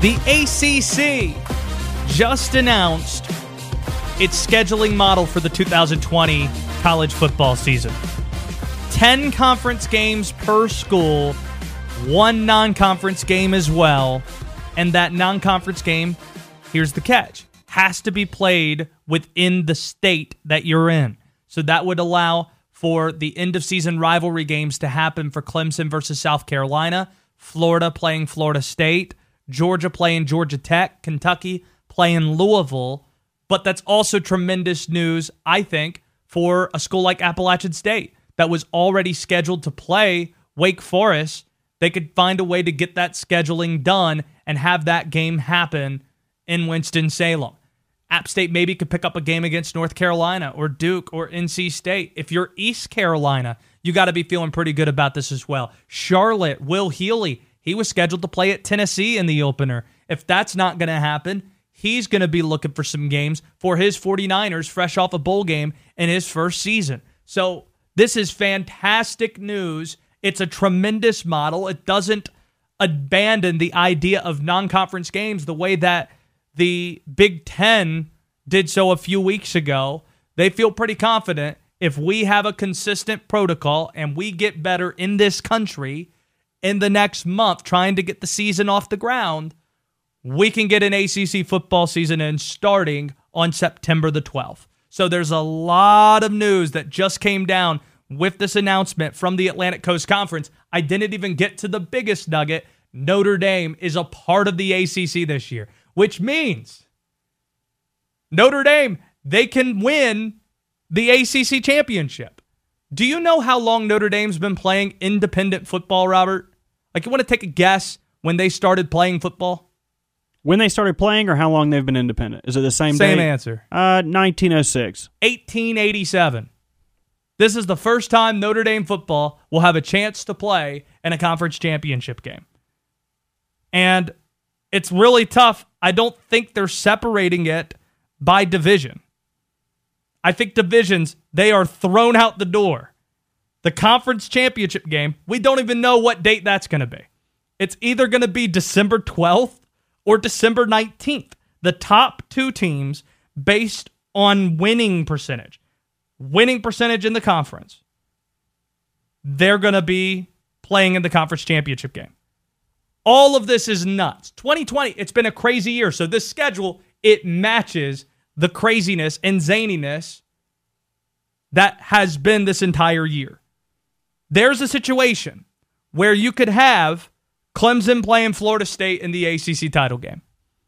The ACC just announced its scheduling model for the 2020 college football season. 10 conference games per school, 1 non-conference game as well. And that non-conference game, here's the catch, has to be played within the state that you're in. So that would allow for the end-of-season rivalry games to happen for Clemson versus South Carolina, Florida playing Florida State, Georgia playing Georgia Tech, Kentucky playing Louisville. But that's also tremendous news, I think, for a school like Appalachian State that was already scheduled to play Wake Forest. They could find a way to get that scheduling done and have that game happen in Winston-Salem. App State maybe could pick up a game against North Carolina or Duke or NC State. If you're East Carolina, you got to be feeling pretty good about this as well. Charlotte, Will Healy, he was scheduled to play at Tennessee in the opener. If that's not going to happen, he's going to be looking for some games for his 49ers fresh off a bowl game in his first season. So this is fantastic news. It's a tremendous model. It doesn't abandon the idea of non-conference games the way that the Big Ten did so a few weeks ago. They feel pretty confident if we have a consistent protocol and we get better in this country in the next month trying to get the season off the ground, we can get an ACC football season in starting on September the 12th. So there's a lot of news that just came down with this announcement from the Atlantic Coast Conference. I didn't even get to the biggest nugget. Notre Dame is a part of the ACC this year, which means Notre Dame, they can win the ACC championship. Do you know how long Notre Dame's been playing independent football, Robert? Like, you want to take a guess when they started playing football? When they started playing or how long they've been independent? Is it the same Same date? answer. 1906. 1887. This is the first time Notre Dame football will have a chance to play in a conference championship game. And it's really tough. I don't think they're separating it by division. I think divisions, they are thrown out the door. The conference championship game, we don't even know what date that's going to be. It's either going to be December 12th or December 19th. The top 2 teams based on winning percentage in the conference, they're going to be playing in the conference championship game. All of this is nuts. 2020, it's been a crazy year. So this schedule, it matches the craziness and zaniness that has been this entire year. There's a situation where you could have Clemson playing Florida State in the ACC title game,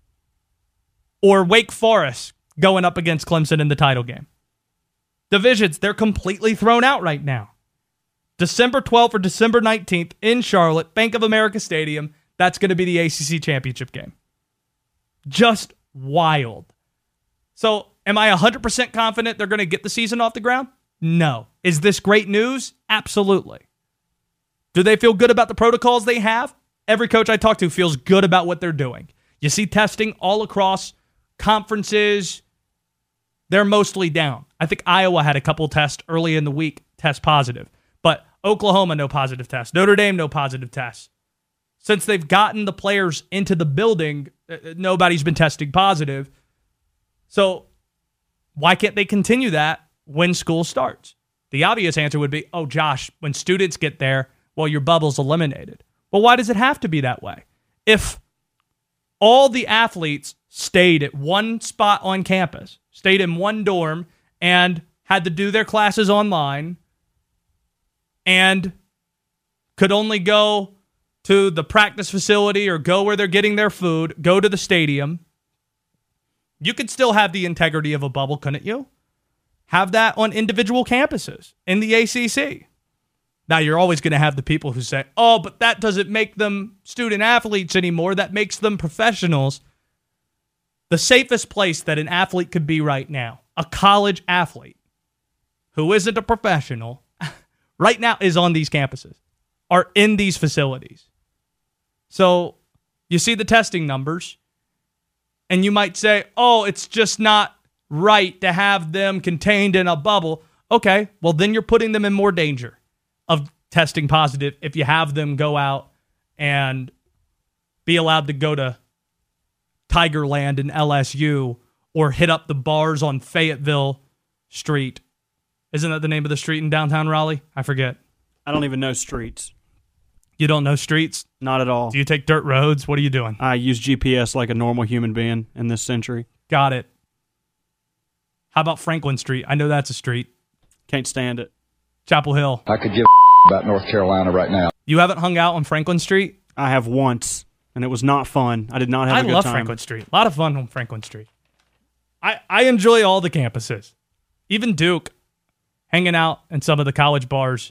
or Wake Forest going up against Clemson in the title game. Divisions, they're completely thrown out right now. December 12th or December 19th in Charlotte, Bank of America Stadium, that's going to be the ACC championship game. Just wild. So, am I 100% confident they're going to get the season off the ground? No. Is this great news? Absolutely. Do they feel good about the protocols they have? Every coach I talk to feels good about what they're doing. You see testing all across conferences. They're mostly down. I think Iowa had a couple tests early in the week test positive. But Oklahoma, no positive tests. Notre Dame, no positive tests. Since they've gotten the players into the building, nobody's been testing positive. So why can't they continue that when school starts? The obvious answer would be, oh, Josh, when students get there, well, your bubble's eliminated. Well, why does it have to be that way? If all the athletes stayed at one spot on campus, stayed in one dorm, and had to do their classes online, and could only go to the practice facility or go where they're getting their food, go to the stadium, you could still have the integrity of a bubble, couldn't you? Have that on individual campuses in the ACC. Now, you're always going to have the people who say, oh, but that doesn't make them student athletes anymore. That makes them professionals. The safest place that an athlete could be right now, a college athlete who isn't a professional, right now is on these campuses, are in these facilities. So you see the testing numbers, and you might say, oh, it's just not right to have them contained in a bubble. Okay, well, then you're putting them in more danger of testing positive if you have them go out and be allowed to go to Tigerland in LSU or hit up the bars on Fayetteville Street. Isn't that the name of the street in downtown Raleigh? I forget. I don't even know streets. You don't know streets? Not at all. Do you take dirt roads? What are you doing? I use GPS like a normal human being in this century. Got it. How about Franklin Street? I know that's a street. Can't stand it. Chapel Hill. I could give about North Carolina right now. You haven't hung out on Franklin Street? I have once, and it was not fun. I did not have a good time. I love Franklin Street. A lot of fun on Franklin Street. I enjoy all the campuses. Even Duke, hanging out in some of the college bars.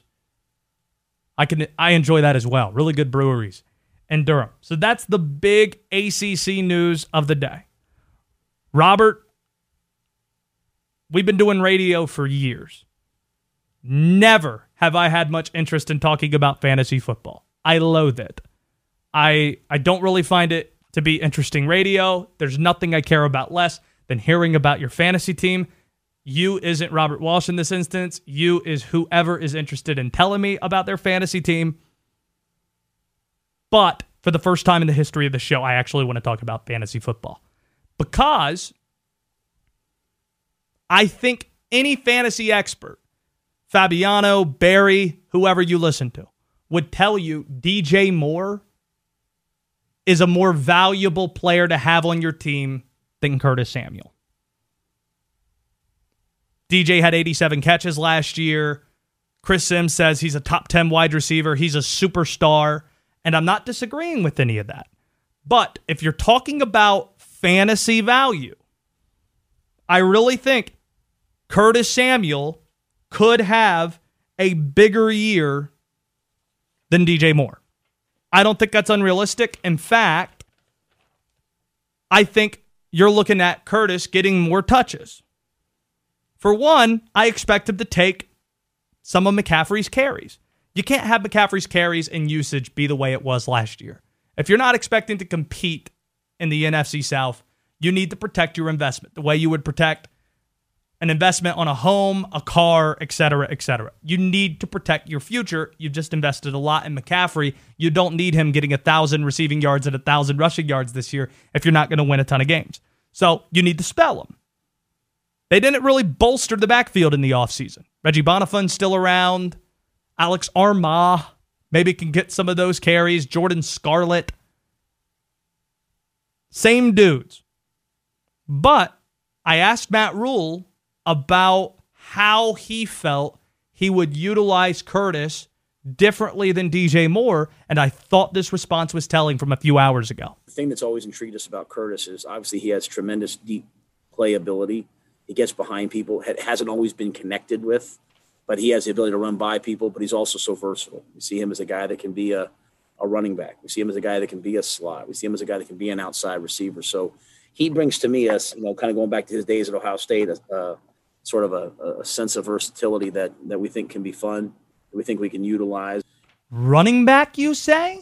I enjoy that as well. Really good breweries in Durham. So that's the big ACC news of the day. Robert, we've been doing radio for years. Never have I had much interest in talking about fantasy football. I loathe it. I don't really find it to be interesting radio. There's nothing I care about less than hearing about your fantasy team. You isn't Robert Walsh in this instance. You is whoever is interested in telling me about their fantasy team. But for the first time in the history of the show, I actually want to talk about fantasy football. Because I think any fantasy expert, Fabiano, Barry, whoever you listen to, would tell you DJ Moore is a more valuable player to have on your team than Curtis Samuel. DJ had 87 catches last year. Chris Sims says he's a top 10 wide receiver. He's a superstar. And I'm not disagreeing with any of that. But if you're talking about fantasy value, I really think Curtis Samuel could have a bigger year than DJ Moore. I don't think that's unrealistic. In fact, I think you're looking at Curtis getting more touches. For one, I expect him to take some of McCaffrey's carries. You can't have McCaffrey's carries and usage be the way it was last year. If you're not expecting to compete in the NFC South, you need to protect your investment the way you would protect an investment on a home, a car, etc., etc. You need to protect your future. You've just invested a lot in McCaffrey. You don't need him getting 1,000 receiving yards and 1,000 rushing yards this year if you're not going to win a ton of games. So you need to spell him. They didn't really bolster the backfield in the offseason. Reggie Bonifun's still around. Alex Armah maybe can get some of those carries. Jordan Scarlett. Same dudes. But I asked Matt Rule about how he felt he would utilize Curtis differently than DJ Moore, and I thought this response was telling from a few hours ago. The thing that's always intrigued us about Curtis is obviously he has tremendous deep playability. He gets behind people, hasn't always been connected with, but he has the ability to run by people, but he's also so versatile. We see him as a guy that can be a running back. We see him as a guy that can be a slot. We see him as a guy that can be an outside receiver. So he brings to me, as kind of going back to his days at Ohio State, sort of a sense of versatility that we think can be fun, that we think we can utilize. Running back, you say?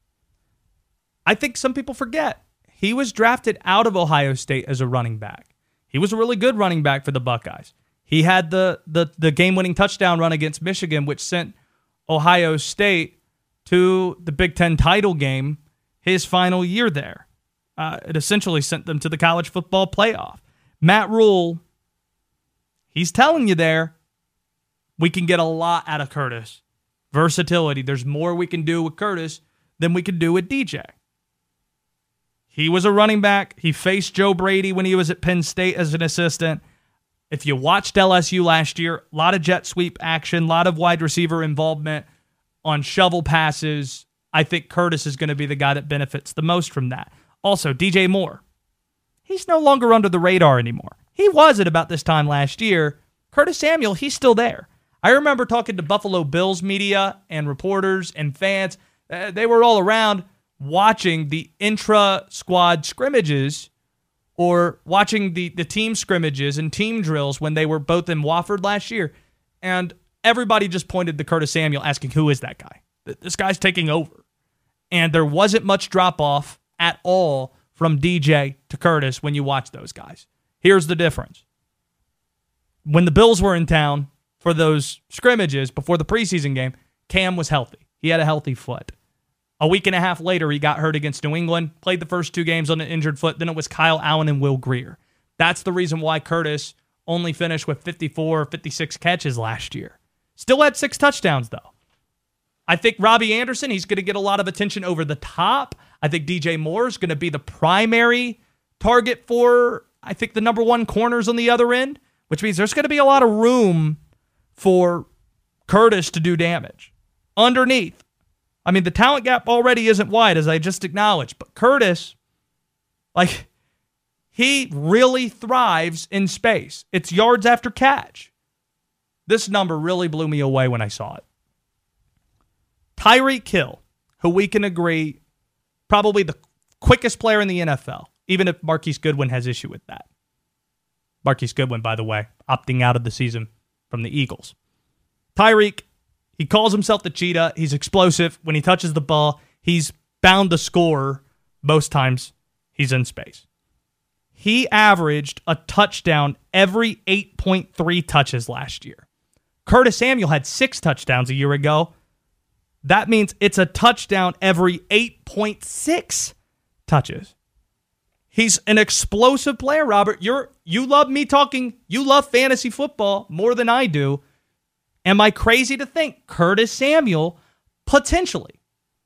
I think some people forget. He was drafted out of Ohio State as a running back. He was a really good running back for the Buckeyes. He had the game-winning touchdown run against Michigan, which sent Ohio State to the Big Ten title game his final year there. It essentially sent them to the college football playoff. Matt Rule, he's telling you there, we can get a lot out of Curtis. Versatility. There's more we can do with Curtis than we can do with DJ. He was a running back. He faced Joe Brady when he was at Penn State as an assistant. If you watched LSU last year, a lot of jet sweep action, a lot of wide receiver involvement on shovel passes. I think Curtis is going to be the guy that benefits the most from that. Also, DJ Moore. He's no longer under the radar anymore. He was at about this time last year. Curtis Samuel, he's still there. I remember talking to Buffalo Bills media and reporters and fans. They were all around watching the intra-squad scrimmages or watching the team scrimmages and team drills when they were both in Wofford last year. And everybody just pointed to Curtis Samuel asking, who is that guy? This guy's taking over. And there wasn't much drop-off at all from DJ to Curtis when you watch those guys. Here's the difference. When the Bills were in town for those scrimmages before the preseason game, Cam was healthy. He had a healthy foot. A week and a half later, he got hurt against New England, played the first 2 games on an injured foot. Then it was Kyle Allen and Will Grier. That's the reason why Curtis only finished with 54 or 56 catches last year. Still had 6 touchdowns, though. I think Robbie Anderson, he's going to get a lot of attention over the top. I think DJ Moore is going to be the primary target for, I think, the number 1 corners on the other end, which means there's going to be a lot of room for Curtis to do damage. Underneath, I mean, the talent gap already isn't wide, as I just acknowledged, but Curtis, he really thrives in space. It's yards after catch. This number really blew me away when I saw it. Tyreek Hill, who we can agree, probably the quickest player in the NFL, even if Marquise Goodwin has issue with that. Marquise Goodwin, by the way, opting out of the season from the Eagles. Tyreek, he calls himself the cheetah. He's explosive. When he touches the ball, he's bound to score most times he's in space. He averaged a touchdown every 8.3 touches last year. Curtis Samuel had 6 touchdowns a year ago. That means it's a touchdown every 8.6 touches. He's an explosive player, Robert. You love me talking. You love fantasy football more than I do. Am I crazy to think Curtis Samuel potentially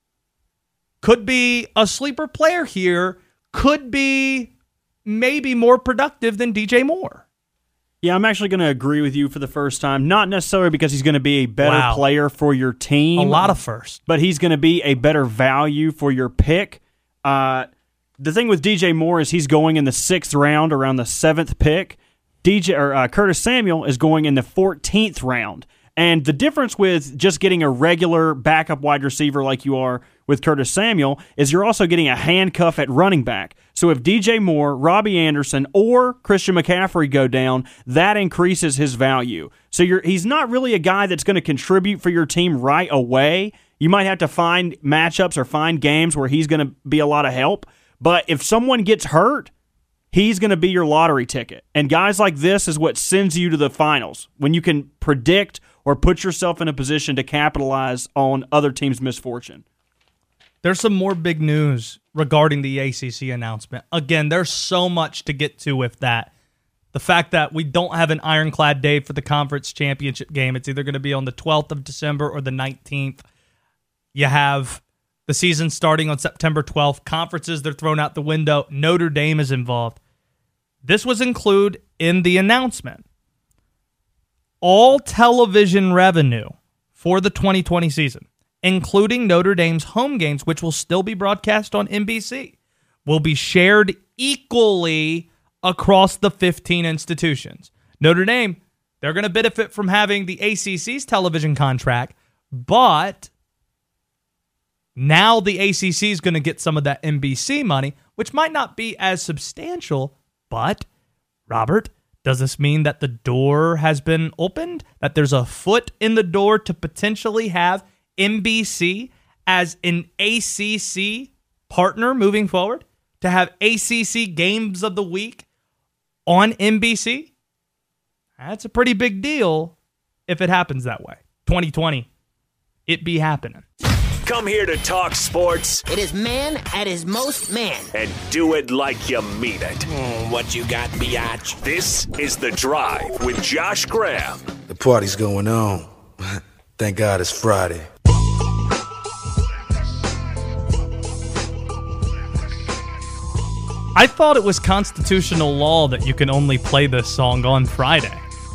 could be a sleeper player here, could be maybe more productive than DJ Moore? Yeah, I'm actually going to agree with you for the first time. Not necessarily because he's going to be a better player for your team. A lot of first. But he's going to be a better value for your pick. The thing with DJ Moore is he's going in the 6th round, around the 7th pick. Curtis Samuel is going in the 14th round. And the difference with just getting a regular backup wide receiver like you are with Curtis Samuel is you're also getting a handcuff at running back. So if DJ Moore, Robbie Anderson, or Christian McCaffrey go down, that increases his value. So he's not really a guy that's going to contribute for your team right away. You might have to find matchups or find games where he's going to be a lot of help. But if someone gets hurt, he's going to be your lottery ticket. And guys like this is what sends you to the finals, when you can predict or put yourself in a position to capitalize on other teams' misfortune. There's some more big news regarding the ACC announcement. Again, there's so much to get to with that. The fact that we don't have an ironclad date for the conference championship game. It's either going to be on the 12th of December or the 19th. You have the season starting on September 12th. Conferences, they're thrown out the window. Notre Dame is involved. This was included in the announcement. All television revenue for the 2020 season, including Notre Dame's home games, which will still be broadcast on NBC, will be shared equally across the 15 institutions. Notre Dame, they're going to benefit from having the ACC's television contract, but now the ACC is going to get some of that NBC money, which might not be as substantial, but, Robert, does this mean that the door has been opened? That there's a foot in the door to potentially have NBC as an ACC partner moving forward? To have ACC games of the week on NBC? That's a pretty big deal if it happens that way. 2020, it be happening. Come here to talk sports. It is man at his most man. And do it like you mean it. What you got, biatch? This is The Drive with Josh Graham. The party's going on. Thank God it's Friday. I thought it was constitutional law that you can only play this song on Friday.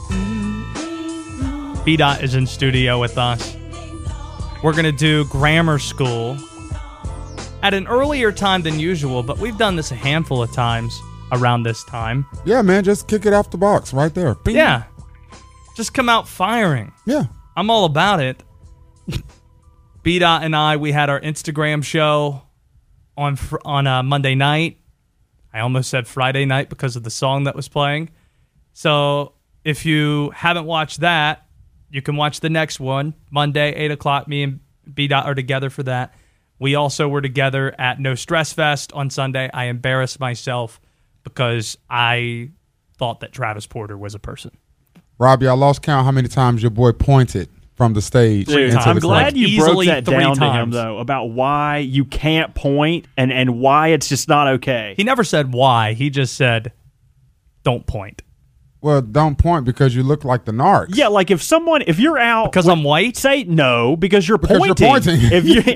B-Dot is in studio with us. We're going to do grammar school at an earlier time than usual, but we've done this a handful of times around this time. Yeah, man, just kick it off the box right there. Bing. Yeah. Just come out firing. Yeah. I'm all about it. B-Dot and I, we had our Instagram show on Monday night. I almost said Friday night because of the song that was playing. So if you haven't watched that, you can watch the next one, Monday, 8 o'clock. Me and B-Dot are together for that. We also were together at No Stress Fest on Sunday. I embarrassed myself because I thought that Travis Porter was a person. Robbie, I lost count how many times your boy pointed from the stage. Dude, into I'm the glad crowd. you broke Easily that 3 down to him, times. though, about why you can't point and why it's just not okay. He never said why. He just said, "Don't point." Well, don't point because you look like the narcs. Yeah, like if you're out Because I'm white? say no because you're Because pointing. you're pointing.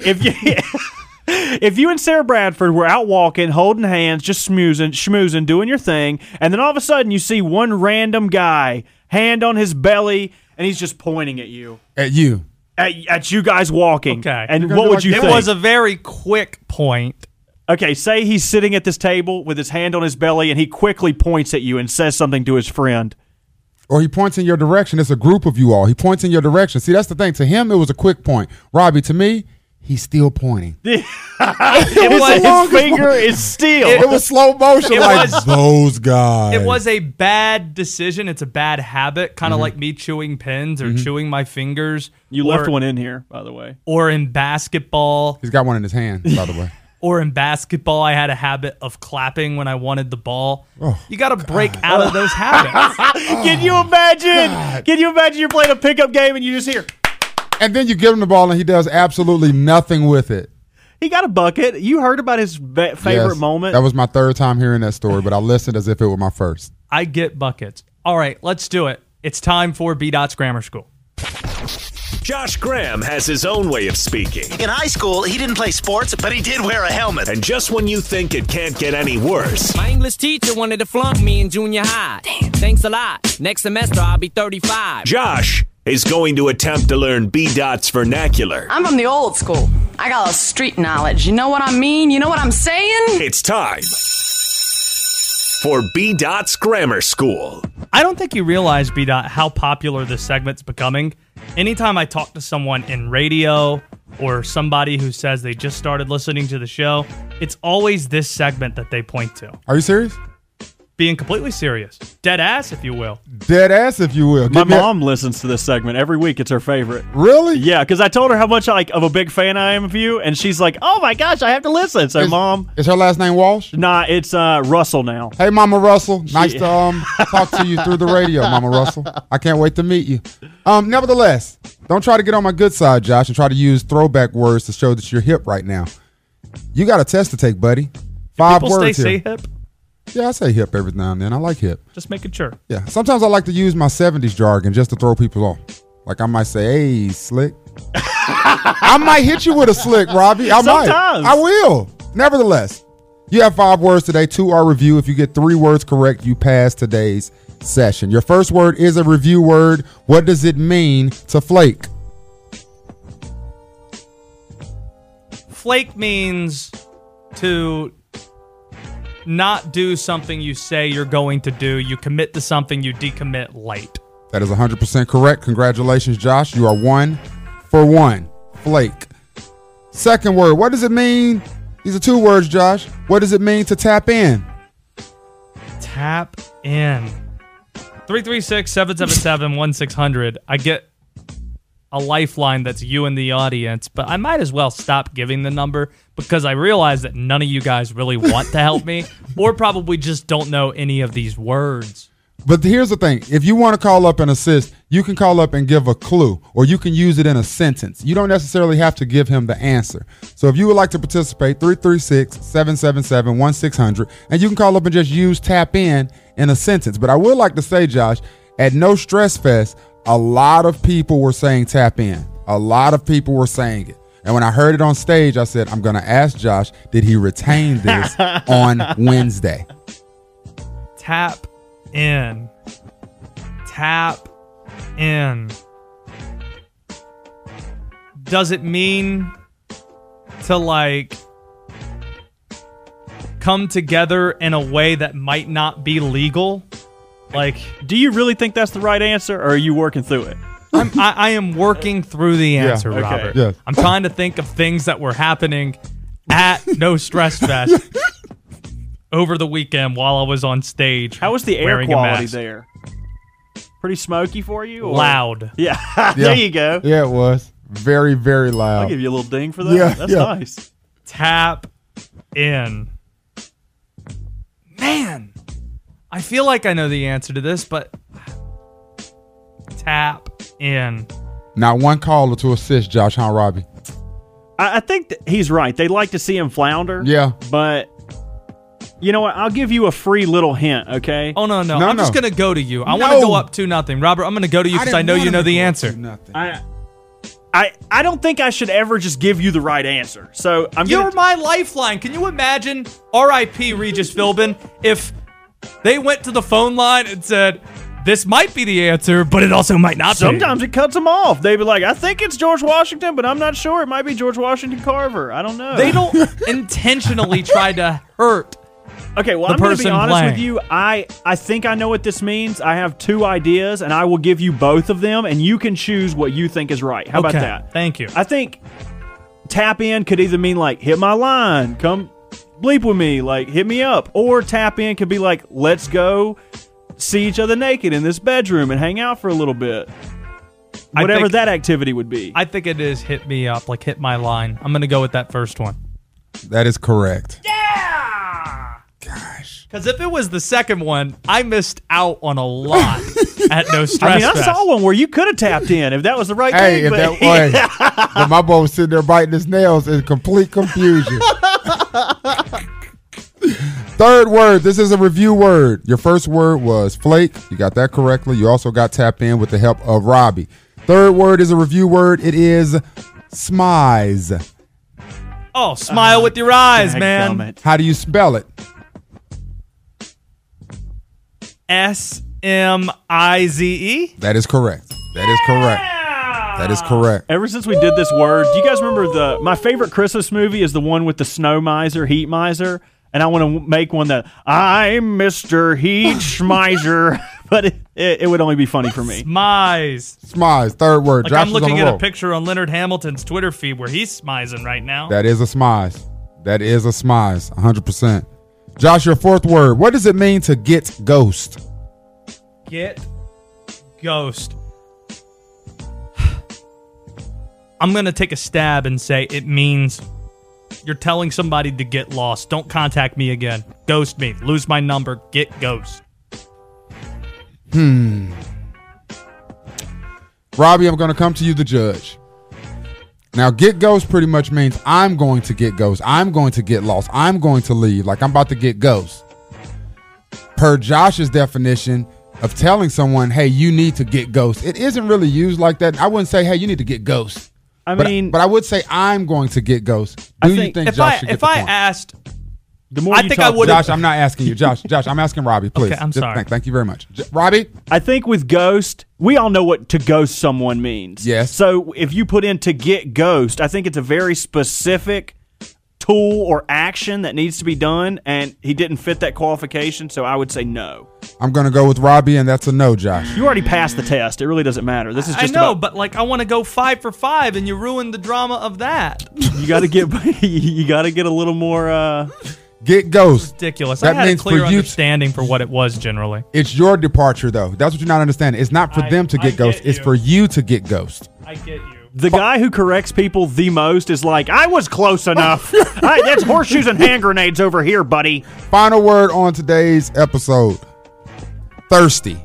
If you and Sarah Bradford were out walking, holding hands, just schmoozing, doing your thing, and then all of a sudden you see one random guy, hand on his belly, and he's just pointing at you. At you. At you guys walking. Okay. And You're gonna what do would like you that? think? It was a very quick point. Okay, say he's sitting at this table with his hand on his belly, and he quickly points at you and says something to his friend. Or he points in your direction. It's a group of you all. He points in your direction. See, that's the thing. To him, it was a quick point. Robbie, to me, he's still pointing. His longest finger is steel. It was slow motion, It like was- those guys. It was a bad decision. It's a bad habit, kind of like me chewing pins or chewing my fingers. You or, left one in here, by the way. Or in basketball. He's got one in his hand, by the way. Or in basketball, I had a habit of clapping when I wanted the ball. Oh, You got to break out of those habits. Can you imagine? Can you imagine you're playing a pickup game and you just hear, And then you give him the ball, and he does absolutely nothing with it. he got a bucket. You heard about his favorite Yes, moment. That was my third time hearing that story, but I listened as if it were my first. I get buckets. All right, let's do it. It's time for B-Dot's Grammar School. Josh Graham has his own way of speaking. In high school, he didn't play sports, but he did wear a helmet. And just when you think it can't get any worse, My English teacher wanted to flunk me in junior high. Damn. Thanks a lot. Next semester, I'll be 35. Josh is going to attempt to learn B-Dot's vernacular. I'm from the old school. I got a street knowledge. You know what I mean? You know what I'm saying? It's time for B-Dot's Grammar School. I don't think you realize, B-Dot, how popular this segment's becoming. Anytime I talk to someone in radio or somebody who says they just started listening to the show, it's always this segment that they point to. Are you serious? Being completely serious. Dead ass, if you will. Dead ass, if you will. My Give me a- mom listens to this segment every week. It's her favorite. Really? Yeah, because I told her how much of a big fan I am of you, and she's like, "Oh my gosh, I have to listen." So, Mom, Is her last name Walsh? nah, it's Russell now. Hey, Mama Russell. Nice to talk to you through the radio, Mama Russell. I can't wait to meet you. Nevertheless, don't try to get on my good side, Josh, and try to use throwback words to show that you're hip right now. You got a test to take, buddy. 5 People words say here. hip. Yeah, I say hip every now and then. I like hip. Just making sure. Yeah. Sometimes I like to use my 70s jargon just to throw people off. Like I might say, hey, slick. I might hit you with a slick, Robbie. I might. Sometimes. I will. Nevertheless, you have 5 words today. 2 are review. If you get 3 words correct, you pass today's session. Your first word is a review word. What does it mean to flake? Flake means to not do something you say you're going to do. You commit to something, you decommit late. That is 100% correct. Congratulations, Josh. You are 1 for 1. Flake. Second word. What does it mean? These are 2 words, Josh. What does it mean to tap in? Tap in. 336-777-1600. I get a lifeline that's you in the audience, but I might as well stop giving the number because I realize that none of you guys really want to help me or probably just don't know any of these words. But here's the thing. If you want to call up and assist, you can call up and give a clue, or you can use it in a sentence. You don't necessarily have to give him the answer. So if you would like to participate, 336-777-1600, and you can call up and just use tap in a sentence. But I would like to say, Josh, at No Stress Fest, a lot of people were saying tap in. A lot of people were saying it. And when I heard it on stage, I said, I'm going to ask Josh, did he retain this on Wednesday? Tap in. Tap in. Does it mean to like come together in a way that might not be legal? Like, Do you really think that's the right answer, or are you working through it? I am working through the answer, okay. Robert. Yes. I'm trying to think of things that were happening at No Stress Fest over the weekend while I was on stage. How was the air wearing a quality mask. there? Pretty smoky for you? Or? Loud. Yeah, there you go. Yeah, it was. Very, very loud. I'll give you a little ding for that. Yeah, That's yeah. nice. Tap in. Man, I feel like I know the answer to this, but tap in. Not one caller to assist Josh, huh, Robbie? I think that he's right. They like to see him flounder. Yeah. But you know what? I'll give you a free little hint, okay? Oh, no. No, I'm no. just going to go to you. I want to go up 2-0. Robert, I'm going to go to you because I know you know the answer. I don't think I should ever just give you the right answer. So You're my lifeline. Can you imagine R.I.P. Regis Philbin if they went to the phone line and said, this might be the answer, but it also might not be. Sometimes it cuts them off. They'd be like, I think it's George Washington, but I'm not sure. It might be George Washington Carver. I don't know. They don't intentionally try to hurt. Okay, well, the I'm going to be person honest playing. with you. I think I know what this means. I have 2 ideas, and I will give you both of them, and you can choose what you think is right. How about that? Thank you. I think tap in could either mean like hit my line, come bleep with me, like hit me up, or tap in could be like let's go see each other naked in this bedroom and hang out for a little bit. Whatever that activity would be. I think it is hit me up, like hit my line. I'm going to go with that first one. That is correct. Yeah! Gosh. Because if it was the second one, I missed out on a lot at No Stress I mean, I Fest. saw one where you could have tapped in if that was the right Hey, thing. but my boy was sitting there biting his nails in complete confusion. Third word. This is a review word. Your first word was flake. You got that correctly. You also got tap in with the help of Robbie. Third word is a review word. It is smize. Oh, smile with your eyes, man. How do you spell it? S-M-I-Z-E? That is correct. That is correct. That is correct. Ever since we did this word, do you guys remember my favorite Christmas movie is the one with the snow miser, heat miser? And I want to make one that I'm Mr. Heat Schmiser, but it would only be funny for me. Smize. Third word. Like Josh I'm looking is on at a a roll. picture on Leonard Hamilton's Twitter feed where he's smizing right now. That is a smize. That is a smize. 100%. Josh, your fourth word. What does it mean to get ghost? Get ghost. I'm going to take a stab and say it means you're telling somebody to get lost. Don't contact me again. Ghost me. Lose my number. Get ghost. Robbie, I'm going to come to you, the judge. Now, get ghost pretty much means I'm going to get ghost. I'm going to get lost. I'm going to leave. Like I'm about to get ghost. Per Josh's definition of telling someone, hey, you need to get ghost, it isn't really used like that. I wouldn't say, hey, you need to get ghost. But I would say I'm going to get ghost. Do you think Josh should get the point? Asked, the more I think I would. Josh, I'm not asking you. Josh, I'm asking Robbie, please. Okay, I'm sorry. Thank you very much. Robbie? I think with ghost, we all know what to ghost someone means. Yes. So if you put in to get ghost, I think it's a very specific tool or action that needs to be done, and he didn't fit that qualification, so I would say no. I'm going to go with Robbie, and that's a no, Josh. You already passed the test. It really doesn't matter. This is just I know, about, but like I want to go 5 for 5, and you ruined the drama of that. you got to get a little more. Get ghost. Ridiculous. That I had means a clear for you understanding for what it was generally. It's your departure, though. That's what you're not understanding. It's not for them to get ghost. It's for you to get ghost. I get you. The guy who corrects people the most is like, I was close enough. That's horseshoes and hand grenades over here, buddy. Final word on today's episode. Thirsty.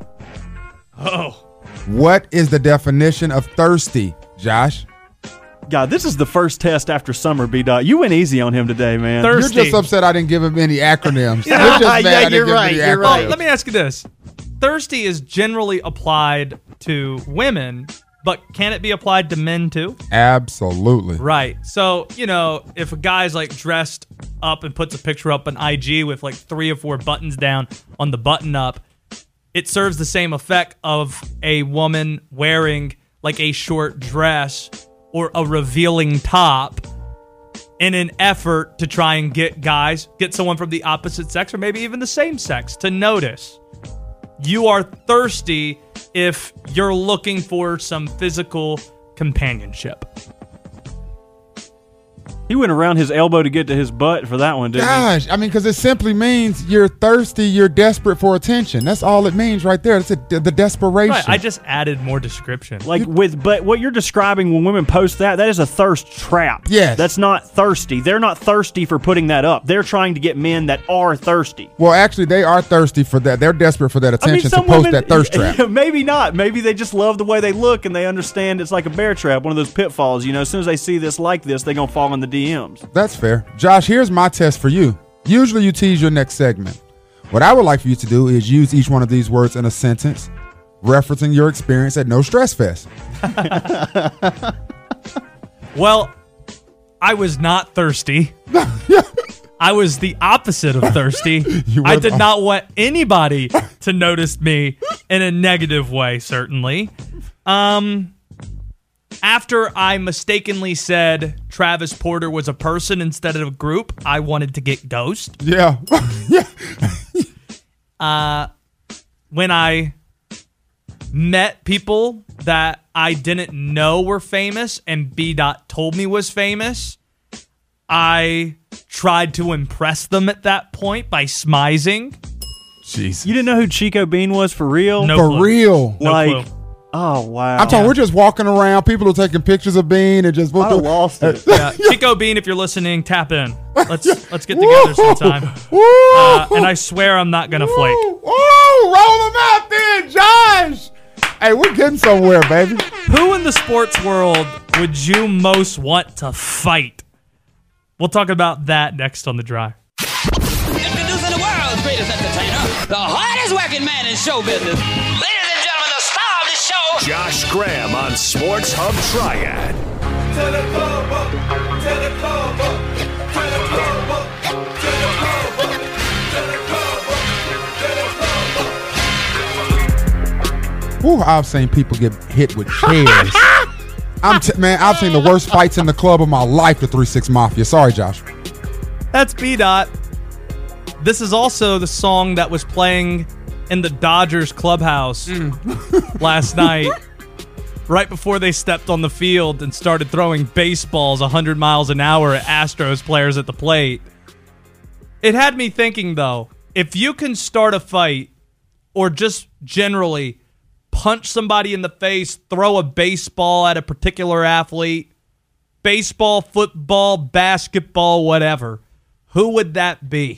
Oh. What is the definition of thirsty, Josh? God, this is the first test after summer, B-Dot. You went easy on him today, man. Thirsty. You're just upset I didn't give him any acronyms. Yeah, You're just mad I didn't you're give him right, any you're acronyms. right. Well, let me ask you this. Thirsty is generally applied to women, but can it be applied to men too? Absolutely. Right. So, if a guy's like dressed up and puts a picture up on IG with like 3 or 4 buttons down on the button up, it serves the same effect of a woman wearing like a short dress or a revealing top in an effort to try and get someone from the opposite sex or maybe even the same sex to notice. You are thirsty if you're looking for some physical companionship. He went around his elbow to get to his butt for that one, didn't he? Gosh, I mean, because it simply means you're thirsty, you're desperate for attention. That's all it means right there. It's the desperation. Right, I just added more description. But what you're describing when women post that is a thirst trap. Yes. That's not thirsty. They're not thirsty for putting that up. They're trying to get men that are thirsty. Well, actually, they are thirsty for that. They're desperate for that attention to post that thirst trap. Maybe not. Maybe they just love the way they look and they understand it's like a bear trap, one of those pitfalls. As soon as they see this like this, they're going to fall in the DMs. That's fair. Josh, here's my test for you. Usually you tease your next segment. What I would like for you to do is use each one of these words in a sentence, referencing your experience at No Stress Fest. Well, I was not thirsty. I was the opposite of thirsty. I did not want anybody to notice me in a negative way, certainly. After I mistakenly said Travis Porter was a person instead of a group, I wanted to get ghost. Yeah. When I met people that I didn't know were famous and B. told me was famous, I tried to impress them at that point by smizing. Jesus. You didn't know who Chico Bean was for real? No for clue. real. No clue. Oh, wow. I'm talking, we're just walking around. People are taking pictures of Bean and just... I lost it. Yeah, Chico Bean, if you're listening, tap in. Let's get together sometime. And I swear I'm not going to flake. Roll them out then, Josh. Hey, we're getting somewhere, baby. Who in the sports world would you most want to fight? We'll talk about that next on The Drive. Introducing the world's greatest entertainer, the hardest working man in show business. Ladies and gentlemen, the star of the show, Josh Graham on Sports Hub Triad. Ooh, I've seen people get hit with chairs. Man, I've seen the worst fights in the club of my life, the 3-6 Mafia. Sorry, Josh. That's B. This is also the song that was playing in the Dodgers clubhouse last night, right before they stepped on the field and started throwing baseballs 100 miles an hour at Astros players at the plate. It had me thinking, though, if you can start a fight or just generally punch somebody in the face, throw a baseball at a particular athlete, baseball, football, basketball, whatever, who would that be?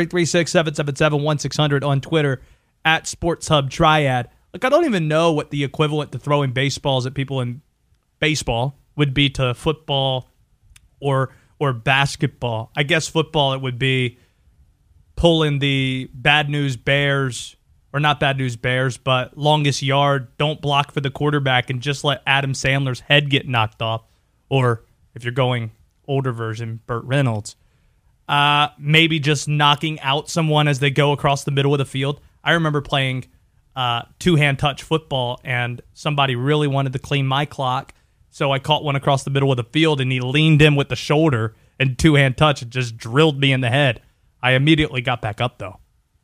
336-777-1600 on Twitter, at Sports Hub Triad. Look, I don't even know what the equivalent to throwing baseballs at people in baseball would be to football or basketball. I guess football it would be pulling the Bad News Bears, or not Bad News Bears, but longest yard, don't block for the quarterback and just let Adam Sandler's head get knocked off. Or if you're going older version, Burt Reynolds. Maybe just knocking out someone as they go across the middle of the field. I remember playing two-hand touch football, and somebody really wanted to clean my clock, so I caught one across the middle of the field, and he leaned in with the shoulder and two-hand touch and just drilled me in the head. I immediately got back up, though.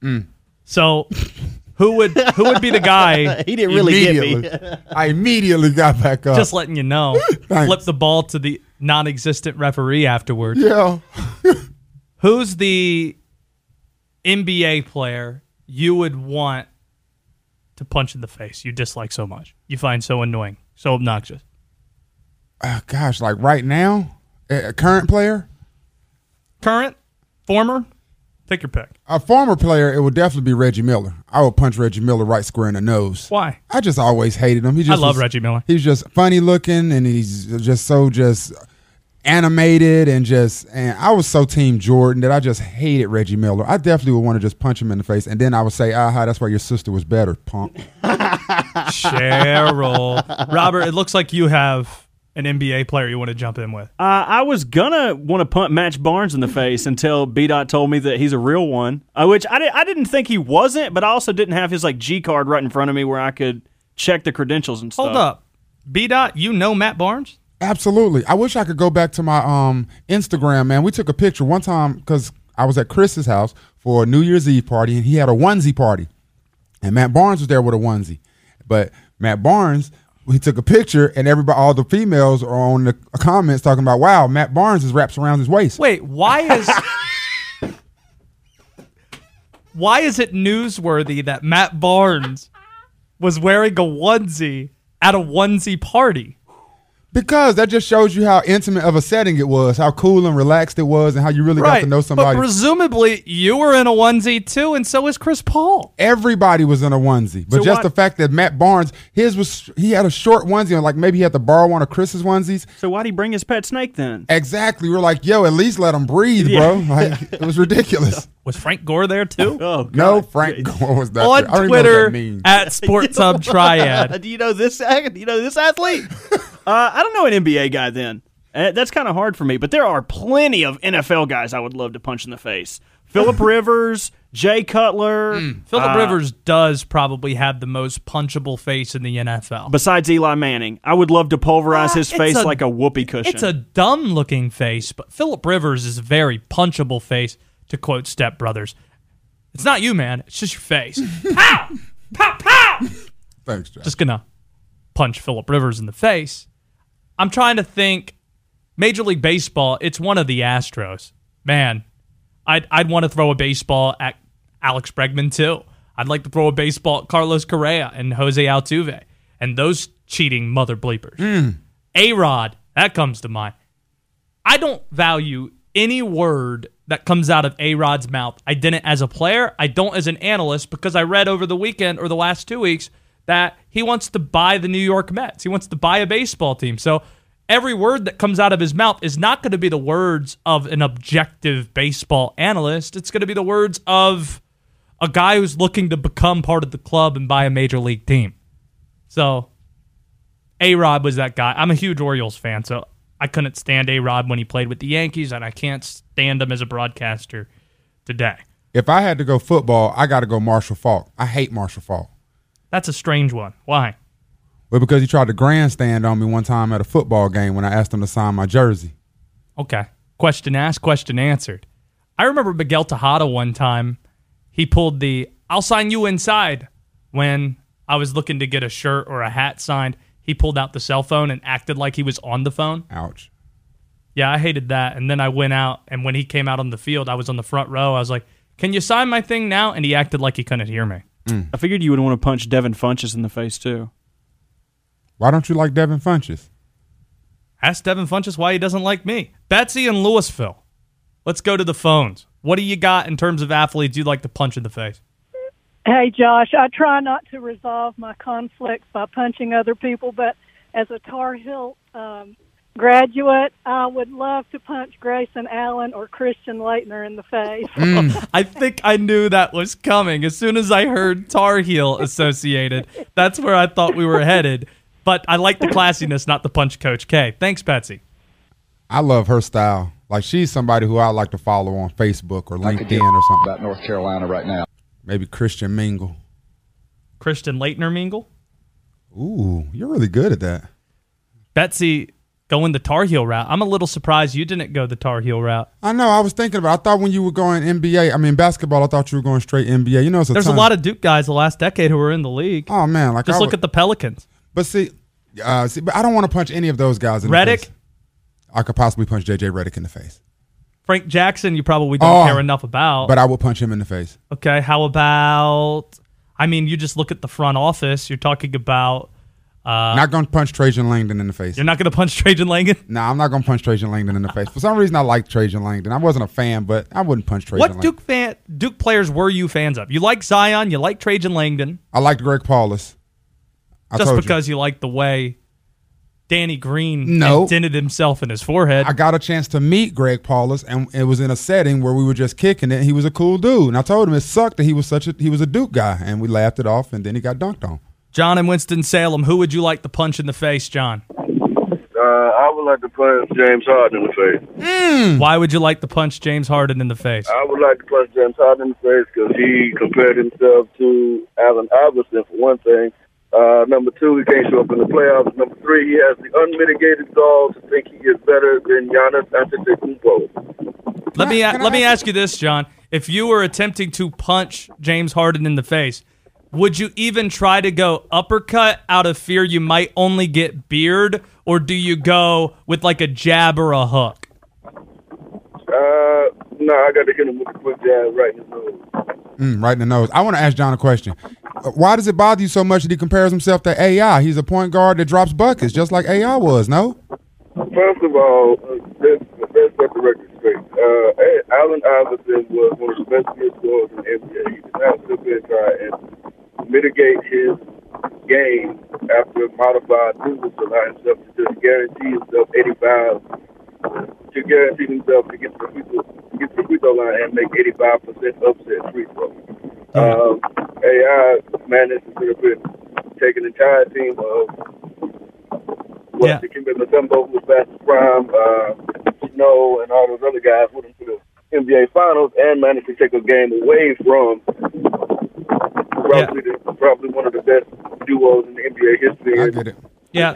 So who would be the guy? He didn't really get me. I immediately got back up. Just letting you know. Flip the ball to the non-existent referee afterwards. Yeah. Who's the NBA player you would want to punch in the face, you dislike so much, you find so annoying, so obnoxious? Gosh, like right now? A current player? Current? Former? Take your pick. A former player, it would definitely be Reggie Miller. I would punch Reggie Miller right square in the nose. Why? I just always hated him. I love Reggie Miller. He's just funny looking, and he's just so animated, and I was so Team Jordan that I just hated Reggie Miller. I definitely would want to just punch him in the face, and then I would say, aha, that's why your sister was better, punk. Cheryl. Robert, it looks like you have an NBA player you want to jump in with. I was going to want to punt Match Barnes in the face until B-Dot told me that he's a real one, which I didn't think he wasn't, but I also didn't have his G card right in front of me where I could check the credentials and stuff. Hold up. B-Dot, you know Matt Barnes? Absolutely. I wish I could go back to my Instagram, man. We took a picture one time because I was at Chris's house for a New Year's Eve party, and he had a onesie party. And Matt Barnes was there with a onesie. But Matt Barnes he took a picture, and all the females are on the comments talking about, wow, Matt Barnes is wraps around his waist. Wait, why is it newsworthy that Matt Barnes was wearing a onesie at a onesie party? Because that just shows you how intimate of a setting it was, how cool and relaxed it was, and how you really got to know somebody. But presumably, you were in a onesie too, and so is Chris Paul. Everybody was in a onesie. But the fact that Matt Barnes, he had a short onesie, and like maybe he had to borrow one of Chris's onesies. So why'd he bring his pet snake then? Exactly. We're like, yo, at least let him breathe, bro. Like, it was ridiculous. Was Frank Gore there too? Oh, God. No, Frank Gore was that. On I don't Twitter, even know what that means. at SportsHub Triad. Do you know this athlete? I don't know an NBA guy then. That's kind of hard for me, but there are plenty of NFL guys I would love to punch in the face. Phillip Rivers, Jay Cutler. Phillip Rivers does probably have the most punchable face in the NFL. Besides Eli Manning. I would love to pulverize his face like a whoopee cushion. It's a dumb-looking face, but Phillip Rivers is a very punchable face, to quote Step Brothers. It's not you, man. It's just your face. Pow! Pow, pow! Thanks, John. Just going to punch Phillip Rivers in the face. I'm trying to think. Major League Baseball, it's one of the Astros. Man, I'd want to throw a baseball at Alex Bregman, too. I'd like to throw a baseball at Carlos Correa and Jose Altuve and those cheating mother bleepers. A-Rod, that comes to mind. I don't value any word that comes out of A-Rod's mouth. I didn't as a player. I don't as an analyst, because I read over the weekend or the last 2 weeks that he wants to buy the New York Mets. He wants to buy a baseball team. So every word that comes out of his mouth is not going to be the words of an objective baseball analyst. It's going to be the words of a guy who's looking to become part of the club and buy a major league team. So A-Rod was that guy. I'm a huge Orioles fan, so I couldn't stand A-Rod when he played with the Yankees, and I can't stand him as a broadcaster today. If I had to go football, I got to go Marshall Faulk. I hate Marshall Faulk. That's a strange one. Why? Well, because he tried to grandstand on me one time at a football game when I asked him to sign my jersey. Okay. Question asked, question answered. I remember Miguel Tejada one time. He pulled the "I'll sign you inside" when I was looking to get a shirt or a hat signed. He pulled out the cell phone and acted like he was on the phone. Ouch. Yeah, I hated that. And then I went out, and when he came out on the field, I was on the front row. I was like, "Can you sign my thing now?" And he acted like he couldn't hear me. I figured you would want to punch Devin Funchess in the face, too. Why don't you like Devin Funchess? Ask Devin Funchess why he doesn't like me. Betsy in Louisville. Let's go to the phones. What do you got in terms of athletes you'd like to punch in the face? Hey, Josh, I try not to resolve my conflicts by punching other people, but as a Tar Heel graduate, I would love to punch Grayson Allen or Christian Leitner in the face. I think I knew that was coming. As soon as I heard Tar Heel associated, that's where I thought we were headed. But I like the classiness, not the punch Coach K. Thanks, Betsy. I love her style. Like, she's somebody who I like to follow on Facebook or LinkedIn or something. About North Carolina right now. Maybe Christian Mingle. Christian Leitner Mingle? Ooh, you're really good at that. Betsy going the Tar Heel route. I'm a little surprised you didn't go the Tar Heel route. I know. I was thinking about it. I thought when you were going basketball, I thought you were going straight NBA. You know, there's a lot of Duke guys the last decade who were in the league. Oh, man. Just look at the Pelicans. But but I don't want to punch any of those guys in the face. I could possibly punch J.J. Redick in the face. Frank Jackson, you probably don't care enough about. But I will punch him in the face. Okay, how about, you just look at the front office. You're talking about. Not going to punch Trajan Langdon in the face. You're not going to punch Trajan Langdon? No, I'm not going to punch Trajan Langdon in the face. For some reason, I like Trajan Langdon. I wasn't a fan, but I wouldn't punch Trajan Langdon. What Duke players were you fans of? You like Zion, you like Trajan Langdon. I liked Greg Paulus. Just because you like the way Danny Green dented himself in his forehead. I got a chance to meet Greg Paulus, and it was in a setting where we were just kicking it. He was a cool dude, and I told him it sucked that he was a Duke guy, and we laughed it off, and then he got dunked on. John in Winston-Salem, who would you like to punch in the face, John? I would like to punch James Harden in the face. Why would you like to punch James Harden in the face? I would like to punch James Harden in the face because he compared himself to Allen Iverson, for one thing. Number two, he can't show up in the playoffs. Number three, he has the unmitigated gall to think he is better than Giannis Antetokounmpo. Let me ask you this, John. If you were attempting to punch James Harden in the face, would you even try to go uppercut out of fear you might only get beard, or do you go with like a jab or a hook? No, I got to hit him with a quick jab right in the nose. Right in the nose. I want to ask John a question. Why does it bother you so much that he compares himself to AI? He's a point guard that drops buckets, just like AI was, no? First of all, let's set the record straight. Allen Iverson was one of the best field scorers in the NBA. He did not sit there and try and mitigate his game after modified moves to allow himself to just guarantee himself 85, to guarantee himself to get to the free throw line and make 85% upset free throws. AI managed to sort of take an entire team of the Dikembe Mutombo, who was fastest prime, Snow, and all those other guys with him to the NBA Finals, and managed to take a game away from probably one of the best duos in the NBA history. I get it. Yeah,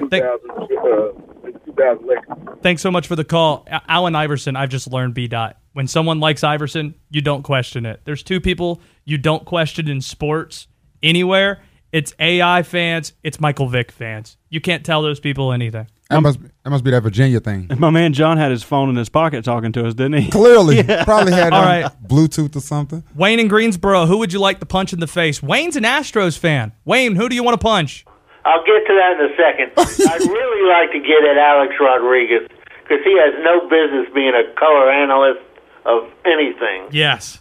2000 Lakers. Thanks so much for the call. Allen Iverson, I've just learned B-Dot. When someone likes Iverson, you don't question it. There's two people you don't question in sports anywhere. It's AI fans, it's Michael Vick fans. You can't tell those people anything. That must be that Virginia thing. My man John had his phone in his pocket talking to us, didn't he? Clearly. Probably had All right. Bluetooth or something. Wayne in Greensboro, who would you like to punch in the face? Wayne's an Astros fan. Wayne, who do you want to punch? I'll get to that in a second. I'd really like to get at Alex Rodriguez because he has no business being a color analyst of anything. Yes.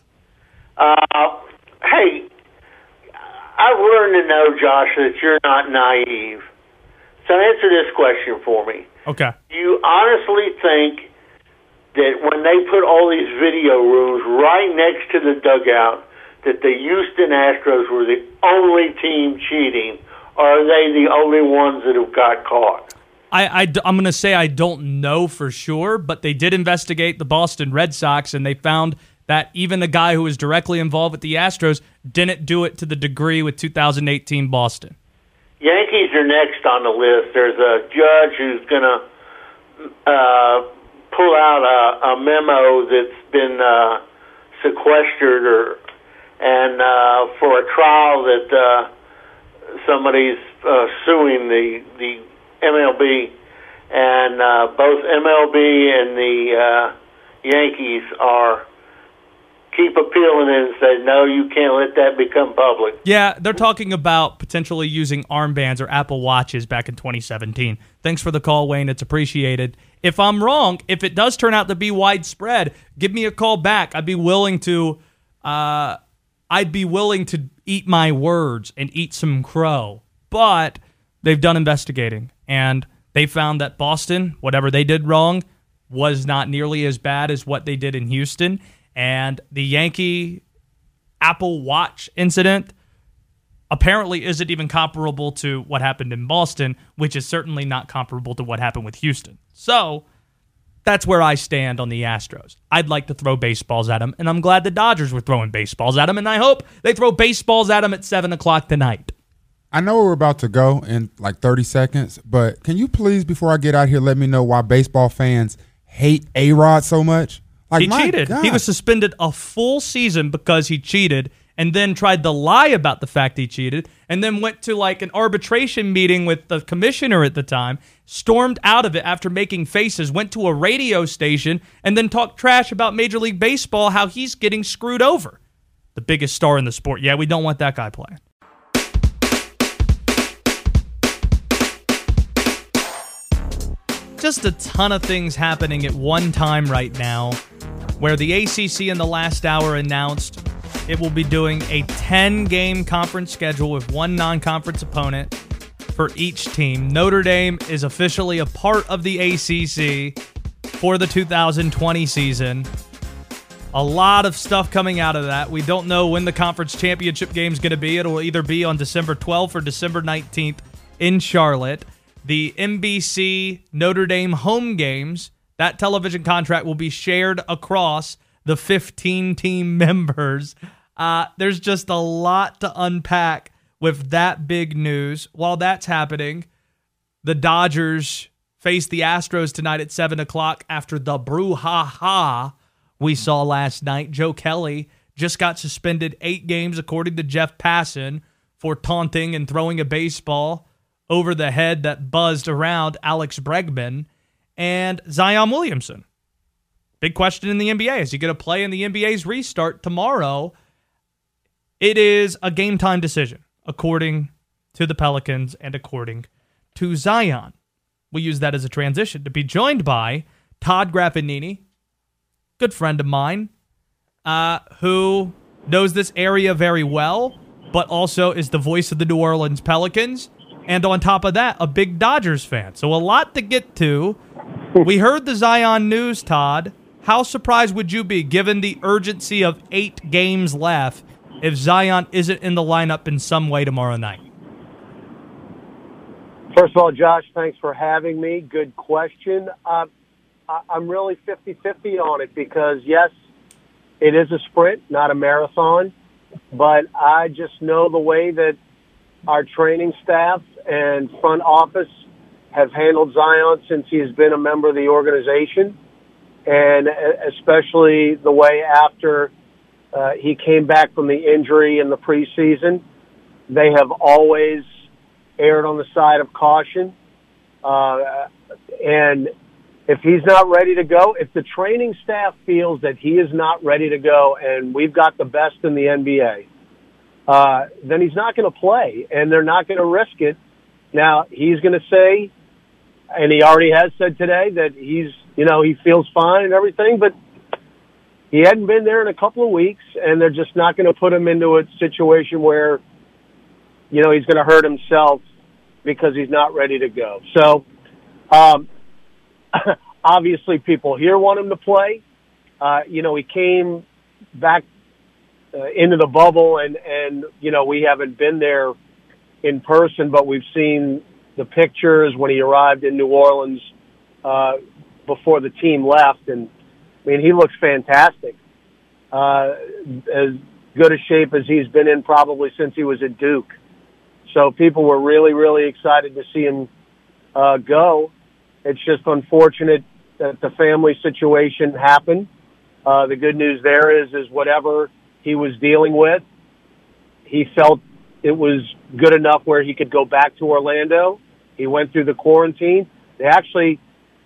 Hey, I've learned to know, Josh, that you're not naive. So answer this question for me. Okay. Do you honestly think that when they put all these video rooms right next to the dugout, that the Houston Astros were the only team cheating, or are they the only ones that have got caught? I'm going to say I don't know for sure, but they did investigate the Boston Red Sox, and they found that even the guy who was directly involved with the Astros didn't do it to the degree with 2018 Boston. Yankees are next on the list. There's a judge who's going to pull out a memo that's been sequestered and for a trial that somebody's suing the MLB, and both MLB and the Yankees keep appealing it and say, no, you can't let that become public. Yeah, they're talking about potentially using armbands or Apple Watches back in 2017. Thanks for the call, Wayne. It's appreciated. If I'm wrong, if it does turn out to be widespread, give me a call back. I'd be willing to eat my words and eat some crow. But they've done investigating, and they found that Boston, whatever they did wrong, was not nearly as bad as what they did in Houston. And the Yankee Apple Watch incident apparently isn't even comparable to what happened in Boston, which is certainly not comparable to what happened with Houston. So that's where I stand on the Astros. I'd like to throw baseballs at them, and I'm glad the Dodgers were throwing baseballs at them, and I hope they throw baseballs at them at 7 o'clock tonight. I know we're about to go in like 30 seconds, but can you please, before I get out here, let me know why baseball fans hate A-Rod so much? Like, he cheated. God. He was suspended a full season because he cheated, and then tried to lie about the fact he cheated, and then went to like an arbitration meeting with the commissioner at the time, stormed out of it after making faces, went to a radio station, and then talked trash about Major League Baseball, how he's getting screwed over. The biggest star in the sport. Yeah, we don't want that guy playing. Just a ton of things happening at one time right now, where the ACC in the last hour announced it will be doing a 10-game conference schedule with one non-conference opponent for each team. Notre Dame is officially a part of the ACC for the 2020 season. A lot of stuff coming out of that. We don't know when the conference championship game is going to be. It'll either be on December 12th or December 19th in Charlotte. The NBC Notre Dame home games, that television contract will be shared across the 15 team members. There's just a lot to unpack with that big news. While that's happening, the Dodgers face the Astros tonight at 7 o'clock after the brouhaha we saw last night. Joe Kelly just got suspended 8 games, according to Jeff Passan, for taunting and throwing a baseball over the head that buzzed around Alex Bregman and Zion Williamson. Big question in the NBA. Is he going to play in the NBA's restart tomorrow? It is a game-time decision, according to the Pelicans and according to Zion. We'll use that as a transition to be joined by Todd Graffagnini, good friend of mine, who knows this area very well, but also is the voice of the New Orleans Pelicans. And on top of that, a big Dodgers fan. So a lot to get to. We heard the Zion news, Todd. How surprised would you be, given the urgency of 8 games left, if Zion isn't in the lineup in some way tomorrow night? First of all, Josh, thanks for having me. Good question. I'm really 50-50 on it because, yes, it is a sprint, not a marathon. But I just know the way that our training staff and front office have handled Zion since he's been a member of the organization, and especially the way after he came back from the injury in the preseason. They have always erred on the side of caution. And if he's not ready to go, if the training staff feels that he is not ready to go and we've got the best in the NBA, then he's not going to play, and they're not going to risk it. Now, he's going to say, and he already has said today, that he feels fine and everything, but he hadn't been there in a couple of weeks, and they're just not going to put him into a situation where, he's going to hurt himself because he's not ready to go. So, obviously people here want him to play. He came back into the bubble and we haven't been there in person, but we've seen the pictures when he arrived in New Orleans before the team left. And I mean, he looks fantastic. As good a shape as he's been in probably since he was at Duke. So people were really, really excited to see him go. It's just unfortunate that the family situation happened. The good news there is whatever he was dealing with, he felt it was good enough where he could go back to Orlando. He went through the quarantine. They actually,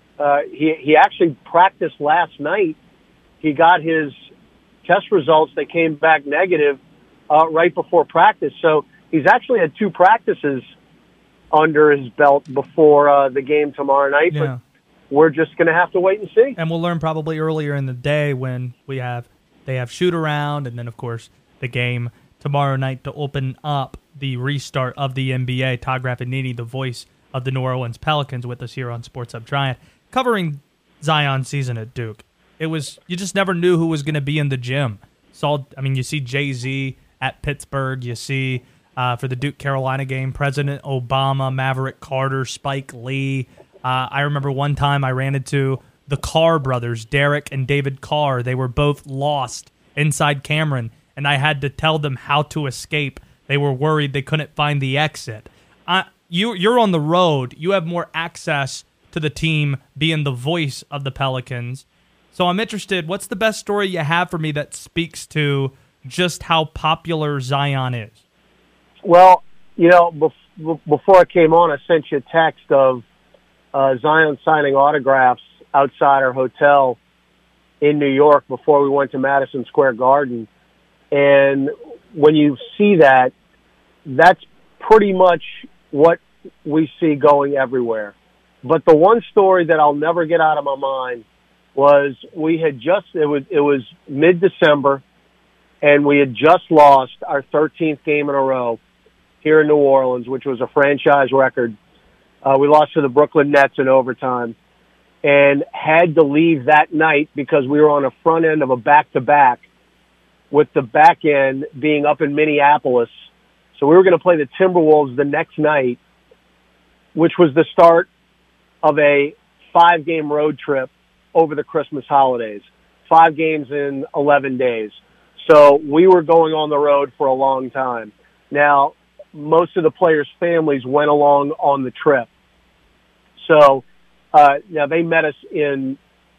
he actually practiced last night. He got his test results. They came back negative right before practice. So he's actually had 2 practices under his belt before the game tomorrow night. Yeah. But we're just going to have to wait and see. And we'll learn probably earlier in the day when they have shoot around, and then of course the game tomorrow night to open up the restart of the NBA. Todd Graffagnini, the voice of the New Orleans Pelicans, with us here on Sports Hub Giant, covering Zion's season at Duke. You just never knew who was going to be in the gym. You see Jay-Z at Pittsburgh. You see for the Duke-Carolina game, President Obama, Maverick Carter, Spike Lee. I remember one time I ran into the Carr brothers, Derek and David Carr. They were both lost inside Cameron, and I had to tell them how to escape. They were worried they couldn't find the exit. You're on the road. You have more access to the team being the voice of the Pelicans. So I'm interested, what's the best story you have for me that speaks to just how popular Zion is? Well, before I came on, I sent you a text of Zion signing autographs outside our hotel in New York before we went to Madison Square Garden. And when you see that, that's pretty much what we see going everywhere. But the one story that I'll never get out of my mind was it was mid-December, and we had just lost our 13th game in a row here in New Orleans, which was a franchise record. We lost to the Brooklyn Nets in overtime and had to leave that night because we were on a front end of a back-to-back, with the back end being up in Minneapolis. So we were going to play the Timberwolves the next night, which was the start of a 5-game road trip over the Christmas holidays. 5 games in 11 days. So we were going on the road for a long time. Now, most of the players' families went along on the trip. So now they met us in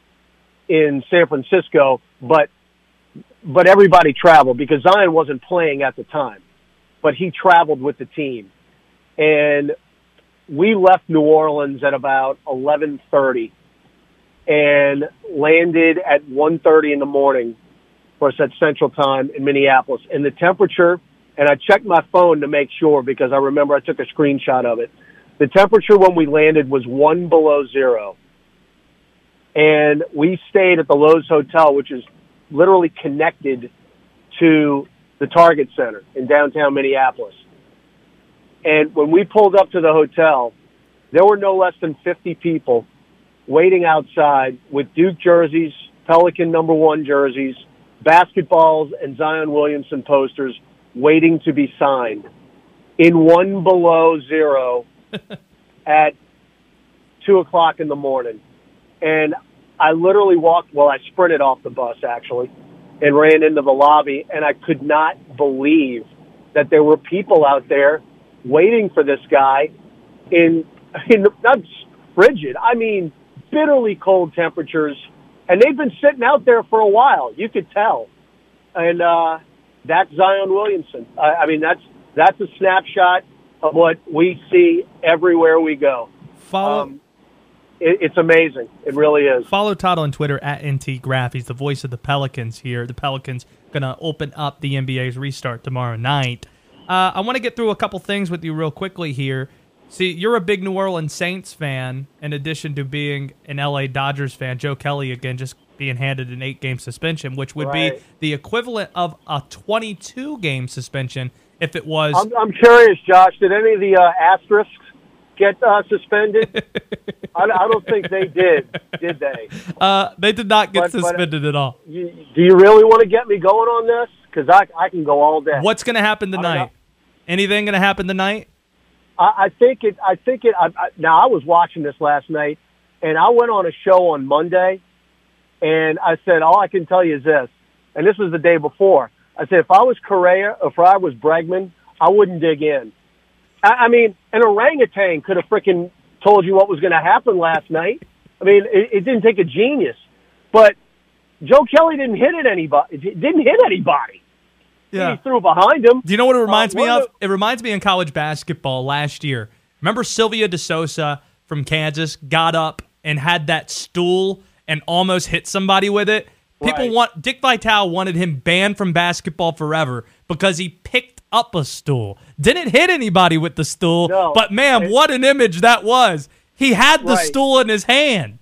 San Francisco, but everybody traveled because Zion wasn't playing at the time. but he traveled with the team. And we left New Orleans at about 11:30 and landed at 1:30 in the morning, of course, at Central Time in Minneapolis. And the temperature, and I checked my phone to make sure because I remember I took a screenshot of it. The temperature when we landed was 1 below zero. And we stayed at the Lowe's Hotel, which is literally connected to the Target Center in downtown Minneapolis. And when we pulled up to the hotel, there were no less than 50 people waiting outside with Duke jerseys, Pelican #1 jerseys, basketballs, and Zion Williamson posters waiting to be signed in 1 below zero at 2 o'clock in the morning. And I literally I sprinted off the bus, actually, and ran into the lobby, and I could not believe that there were people out there waiting for this guy in not frigid, I mean bitterly cold temperatures, and they've been sitting out there for a while. You could tell. And that's Zion Williamson. I mean, that's a snapshot of what we see everywhere we go. It's amazing. It really is. Follow Todd on Twitter at NTGraph. He's the voice of the Pelicans here. The Pelicans going to open up the NBA's restart tomorrow night. I want to get through a couple things with you real quickly here. See, you're a big New Orleans Saints fan, in addition to being an LA Dodgers fan. Joe Kelly, again, just being handed an 8-game suspension, which would be the equivalent of a 22-game suspension if it was... I'm curious, Josh, did any of the asterisks get suspended? I don't think they did they? They did not get suspended at all. Do you really want to get me going on this? Because I can go all day. What's going to happen tonight? Anything going to happen tonight? I think it. Now, I was watching this last night, and I went on a show on Monday, and I said, all I can tell you is this, and this was the day before. I said, if I was Correa, if I was Bregman, I wouldn't dig in. I mean, an orangutan could have freaking told you what was going to happen last night. I mean, it didn't take a genius. But Joe Kelly didn't hit anybody. Yeah. He threw behind him. Do you know what it reminds me of? It reminds me in college basketball last year. Remember Sylvia DeSousa from Kansas got up and had that stool and almost hit somebody with it? Dick Vitale wanted him banned from basketball forever because he picked up a stool. Didn't hit anybody with the stool, but man, what an image that was. He had the stool in his hand.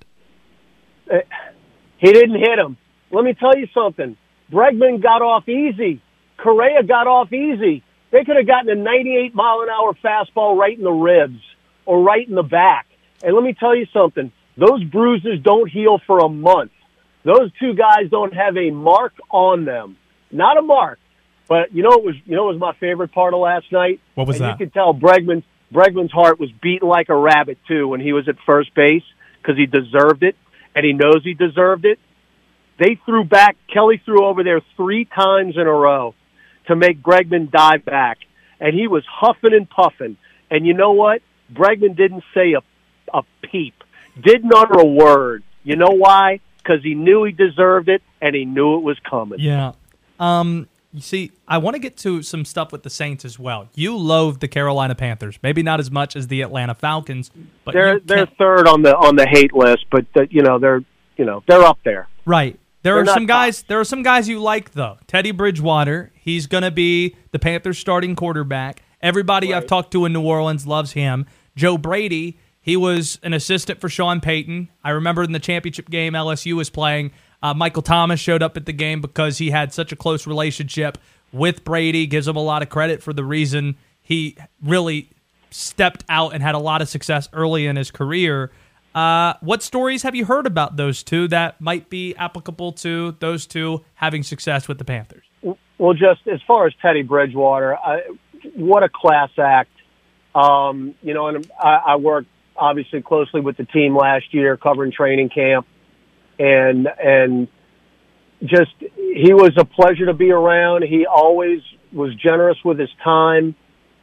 He didn't hit him. Let me tell you something. Bregman got off easy. Correa got off easy. They could have gotten a 98-mile-an-hour fastball right in the ribs or right in the back. And let me tell you something. Those bruises don't heal for a month. Those two guys don't have a mark on them. Not a mark. But you know what was my favorite part of last night? What was that? You could tell Bregman's heart was beating like a rabbit, too, when he was at first base because he deserved it, and he knows he deserved it. They threw back. Kelly threw over there 3 times in a row to make Bregman dive back, and he was huffing and puffing. And you know what? Bregman didn't say a peep, didn't utter a word. You know why? Because he knew he deserved it, and he knew it was coming. Yeah. You see, I want to get to some stuff with the Saints as well. You loathe the Carolina Panthers, maybe not as much as the Atlanta Falcons, but they're third on the hate list, but they're up there. Right. There are some guys you like though. Teddy Bridgewater, he's going to be the Panthers starting quarterback. Everybody I've talked to in New Orleans loves him. Joe Brady, he was an assistant for Sean Payton. I remember in the championship game LSU was playing, Michael Thomas showed up at the game because he had such a close relationship with Brady. Gives him a lot of credit for the reason he really stepped out and had a lot of success early in his career. What stories have you heard about those two that might be applicable to those two having success with the Panthers? Well, just as far as Teddy Bridgewater, what a class act. And I worked obviously closely with the team last year covering training camp. And just, he was a pleasure to be around. He always was generous with his time.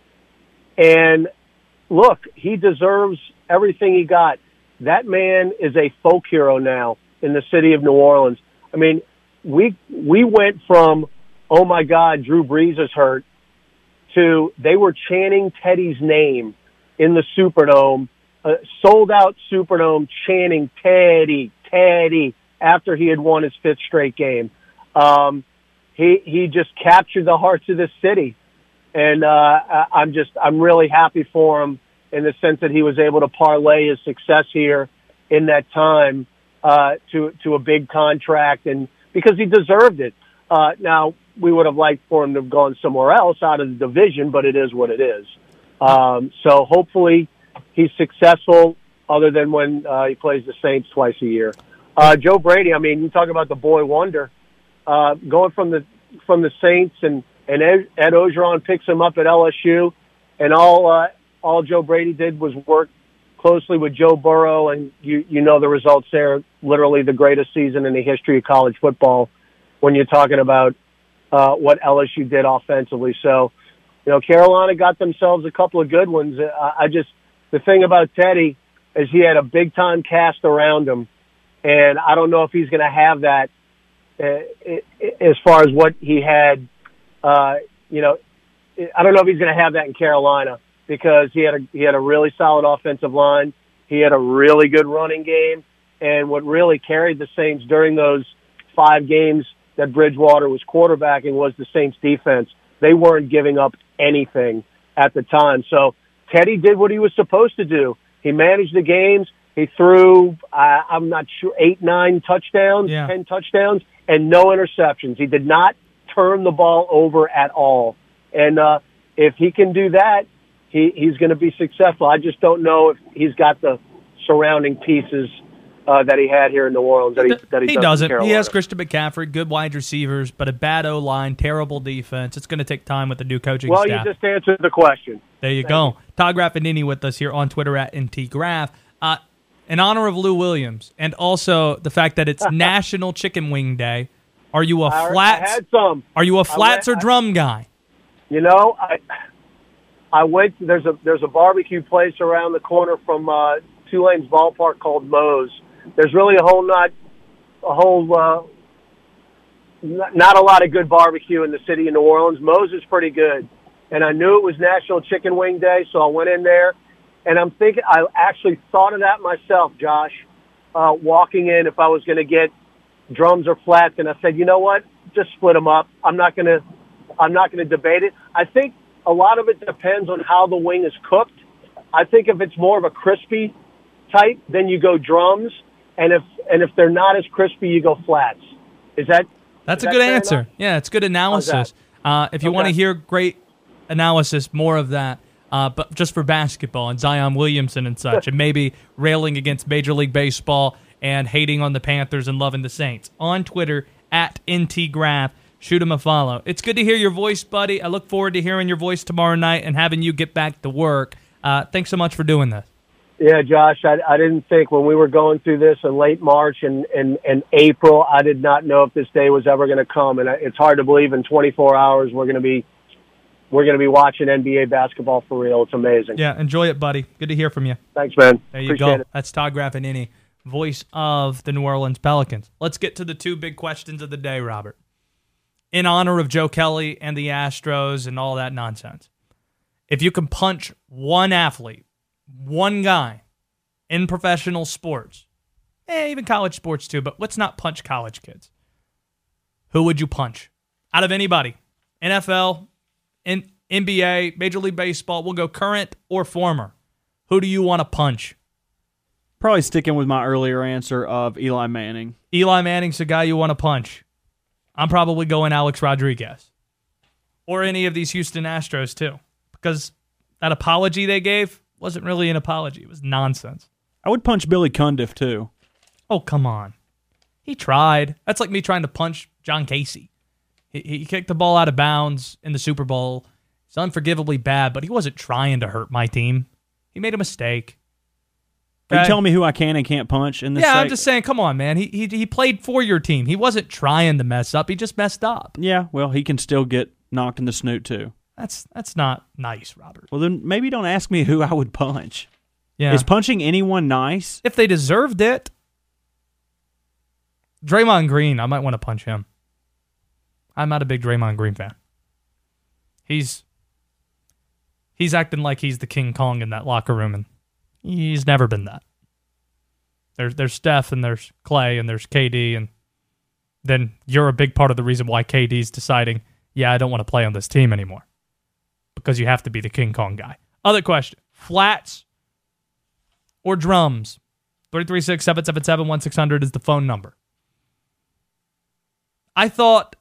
And look, he deserves everything he got. That man is a folk hero now in the city of New Orleans. I mean, we went from, oh my God, Drew Brees is hurt, to they were chanting Teddy's name in the Superdome, sold-out Superdome, chanting Teddy, Teddy, after he had won his 5th straight game. He just captured the hearts of this city. And I'm really happy for him in the sense that he was able to parlay his success here in that time to a big contract, and because he deserved it. Now, we would have liked for him to have gone somewhere else out of the division, but it is what it is. So hopefully he's successful, other than when he plays the Saints twice a year. Joe Brady, I mean, you talk about the boy wonder. Going from the Saints, and Ed Orgeron picks him up at LSU, and all Joe Brady did was work closely with Joe Burrow, and you know the results there. Literally the greatest season in the history of college football when you're talking about what LSU did offensively. So, you know, Carolina got themselves a couple of good ones. The thing about Teddy is he had a big time cast around him, and I don't know if he's going to have that as far as what he had. I don't know if he's going to have that in Carolina, because he had a really solid offensive line. He had a really good running game, and what really carried the Saints during those 5 games that Bridgewater was quarterbacking was the Saints defense. They weren't giving up anything at the time. So Teddy did what he was supposed to do. He managed the games. He threw, I'm not sure, 8, 9 touchdowns, 10 touchdowns, and no interceptions. He did not turn the ball over at all. And if he can do that, he's going to be successful. I just don't know if he's got the surrounding pieces that he had here in New Orleans. He doesn't. He has Christian McCaffrey, good wide receivers, but a bad O-line, terrible defense. It's going to take time with the new coaching staff. Well, you just answered the question. There you go. Todd Graffinini with us here on Twitter at @NTGraff. In honor of Lou Williams, and also the fact that it's National Chicken Wing Day, are you a flats? I had some. Are you a flats or drum guy? You know, I went. There's a barbecue place around the corner from Tulane's ballpark called Moe's. There's really not a lot of good barbecue in the city of New Orleans. Moe's is pretty good, and I knew it was National Chicken Wing Day, so I went in there, and I'm thinking. I actually thought of that myself, Josh, walking in if I was going to get drums or flats, and I said, you know what, just split them up. I'm not going to debate it. I think a lot of it depends on how the wing is cooked. I think if it's more of a crispy type, then you go drums, and if they're not as crispy, you go flats. That's a good answer. Enough? Yeah, it's good analysis. If you want to hear great analysis, more of that. But just for basketball and Zion Williamson and such, and maybe railing against Major League Baseball and hating on the Panthers and loving the Saints. On Twitter at @NTGraff. Shoot him a follow. It's good to hear your voice, buddy. I look forward to hearing your voice tomorrow night and having you get back to work. Thanks so much for doing this. Yeah, Josh, I didn't think when we were going through this in late March and April, I did not know if this day was ever going to come. And it's hard to believe in 24 hours we're going to be watching NBA basketball for real. It's amazing. Yeah, enjoy it, buddy. Good to hear from you. Thanks, man. There you go. That's Todd Graffinini, voice of the New Orleans Pelicans. Let's get to the 2 big questions of the day, Robert. In honor of Joe Kelly and the Astros and all that nonsense. If you can punch one athlete, one guy in professional sports, even college sports too, but let's not punch college kids. Who would you punch? Out of anybody. NFL, NBA, Major League Baseball, we'll go current or former. Who do you want to punch? Probably sticking with my earlier answer of Eli Manning. Eli Manning's the guy you want to punch. I'm probably going Alex Rodriguez. Or any of these Houston Astros, too. Because that apology they gave wasn't really an apology. It was nonsense. I would punch Billy Cundiff, too. Oh, come on. He tried. That's like me trying to punch John Casey. He kicked the ball out of bounds in the Super Bowl. It's unforgivably bad, but he wasn't trying to hurt my team. He made a mistake. Are you telling me who I can and can't punch in this? Yeah, I'm just saying, come on, man. He played for your team. He wasn't trying to mess up. He just messed up. Yeah, well, he can still get knocked in the snoot, too. That's not nice, Robert. Well, then maybe don't ask me who I would punch. Yeah. Is punching anyone nice? If they deserved it. Draymond Green, I might want to punch him. I'm not a big Draymond Green fan. He's he's acting like he's the King Kong in that locker room, and he's never been that. There's Steph, and there's Clay, and there's KD, and then you're a big part of the reason why KD's deciding, I don't want to play on this team anymore, because you have to be the King Kong guy. Other question, flats or drums? 336-777-1600 is the phone number. I thought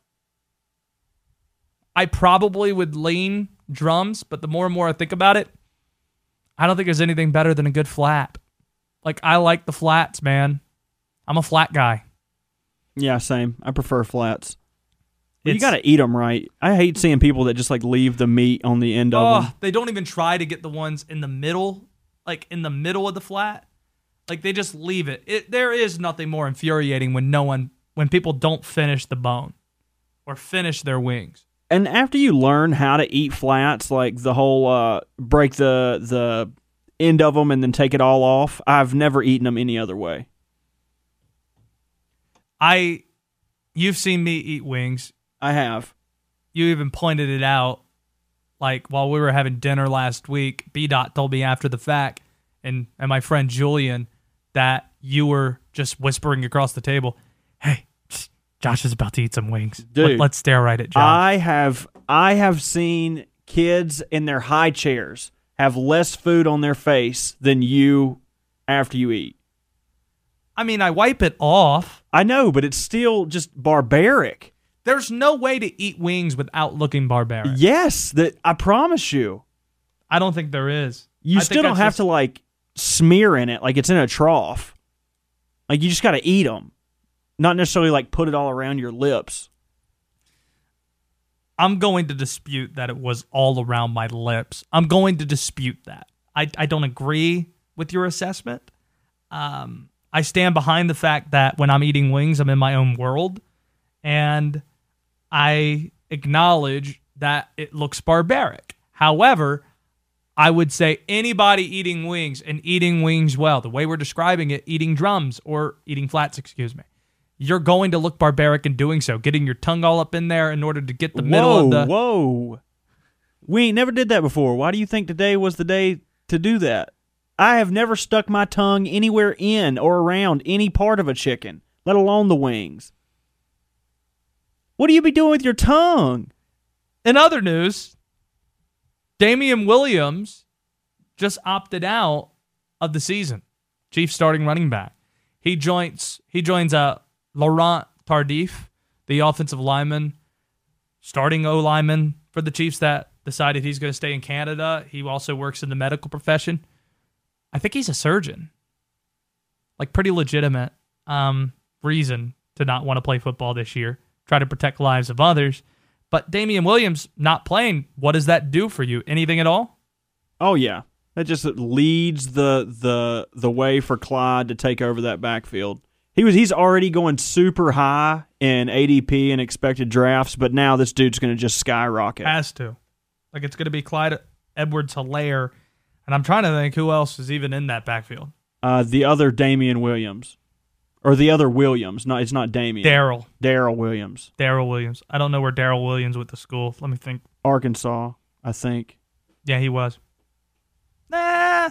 I probably would lean drums, but the more and more I think about it, I don't think there's anything better than a good flat. Like, I like the flats, man. I'm a flat guy. Yeah, same. I prefer flats. You got to eat them right. I hate seeing people that just like leave the meat on the end of them. They don't even try to get the ones in the middle, like in the middle of the flat. Like, they just leave it. There is nothing more infuriating when people don't finish the bone or finish their wings. And after you learn how to eat flats, like the whole break the end of them and then take it all off, I've never eaten them any other way. You've seen me eat wings. I have. You even pointed it out, like while we were having dinner last week. B-Dot told me after the fact, and my friend Julian, that you were just whispering across the table, "Hey, Josh is about to eat some wings. Dude, let's stare right at Josh." I have seen kids in their high chairs have less food on their face than you after you eat. I mean, I wipe it off. I know, but it's still just barbaric. There's no way to eat wings without looking barbaric. Yes, I promise you. I don't think there is. You still don't have to like smear in it like it's in a trough. Like, you just got to eat them. Not necessarily like put it all around your lips. I'm going to dispute that it was all around my lips. I'm going to dispute that. I don't agree with your assessment. I stand behind the fact that when I'm eating wings, I'm in my own world. And I acknowledge that it looks barbaric. However, I would say anybody eating wings and eating wings well, the way we're describing it, eating drums or eating flats, you're going to look barbaric in doing so, getting your tongue all up in there in order to get the middle of the... Whoa. We ain't never did that before. Why do you think today was the day to do that? I have never stuck my tongue anywhere in or around any part of a chicken, let alone the wings. What do you be doing with your tongue? In other news, Damian Williams just opted out of the season. Chiefs starting running back. He joins Laurent Tardif, the offensive lineman, starting O-lineman for the Chiefs that decided he's going to stay in Canada. He also works in the medical profession. I think he's a surgeon. Like, pretty legitimate reason to not want to play football this year. Try to protect lives of others. But Damian Williams not playing, what does that do for you? Anything at all? Oh, yeah. That just leads the way for Clyde to take over that backfield. He's already going super high in ADP and expected drafts, but now this dude's going to just skyrocket. Has to. Like, it's going to be Clyde Edwards-Helaire, and I'm trying to think who else is even in that backfield. The other Damian Williams. Or the other Williams. No, it's not Damian. Darrell Williams. Darrell Williams. I don't know where Darrell Williams went to school. Let me think. Arkansas, I think. Yeah, he was. Nah.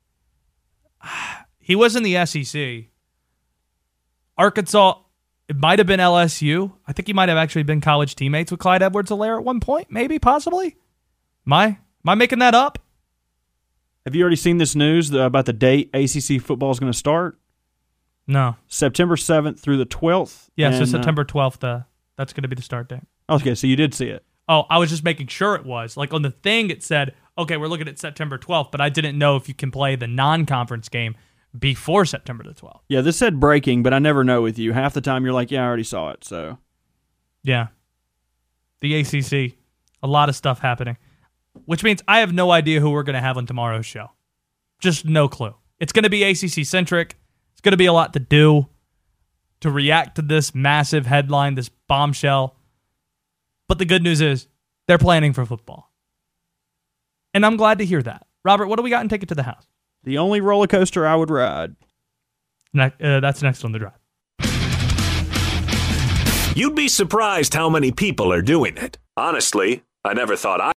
He was in the SEC. Arkansas, it might have been LSU. I think he might have actually been college teammates with Clyde Edwards-Helaire at one point. Maybe, possibly. Am I making that up? Have you already seen this news about the date ACC football is going to start? No. September 7th through the 12th. Yeah, so September 12th, that's going to be the start date. Okay, so you did see it. Oh, I was just making sure it was. Like, on the thing it said, okay, we're looking at September 12th, but I didn't know if you can play the non-conference game before September the 12th. Yeah, this said breaking, but I never know with you. Half the time you're like, yeah, I already saw it, so. Yeah. The ACC, a lot of stuff happening, which means I have no idea who we're going to have on tomorrow's show. Just no clue. It's going to be ACC-centric. It's going to be a lot to do to react to this massive headline, this bombshell. But the good news is they're planning for football. And I'm glad to hear that. Robert, what do we got in Take It to the House? The only roller coaster I would ride. That's next on the drive. You'd be surprised how many people are doing it. Honestly, I never thought